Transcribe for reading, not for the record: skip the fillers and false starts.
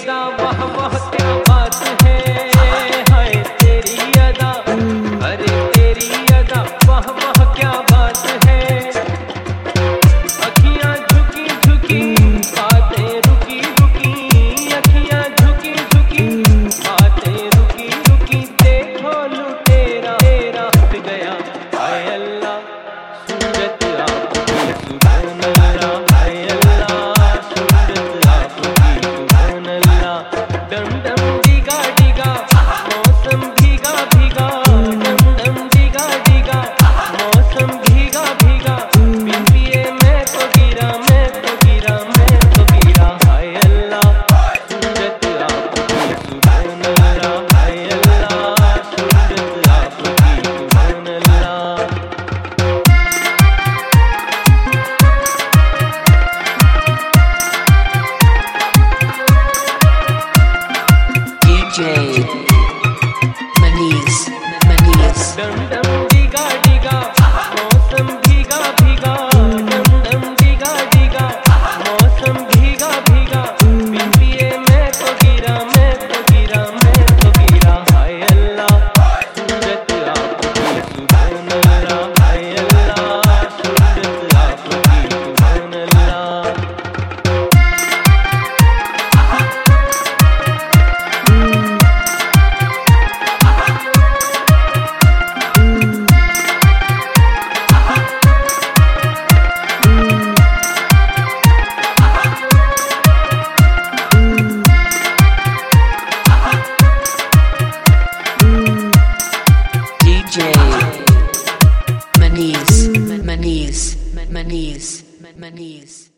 अदा वाह वाह क्या बात है, हाय तेरी अदा, अरे तेरी अदा वाह वाह क्या बात है। अखियां झुकी झुकी बातें रुकी रुकी, अखियां झुकी झुकी बातें रुकी रुकी, देखो लुटेरा तेरा उठ गया। हाय अल्लाह सूरत आपकी सुभान अल्लाह, हाय अल्लाह सूरत आपकी सुभान अल्लाह। डम डम डिगा डिगा मौसम भीगा भीगा, डम डम डिगा डिगा मौसम भीगा भीगा, पिए मैं तो गिरा मैं तो गिरा मैं तो गिरा। हाय अल्लाह सूरत आपकी सुभान अल्लाह, हाय अल्लाह सूरत आपकी सुभान अल्लाह। DJ Maniz. डम डम डिगा डिगा मौसम भीगा भीगा, डम डम डिगा डिगा मौसम भीगा भीगा, पिए मैं तो गिरा मैं तो गिरा मैं तो गिरा। हाय अल्लाह सूरत आपकी सुभान अल्लाह, हाय अल्लाह सूरत आपकी सुभान अल्लाह। DJ Maniz.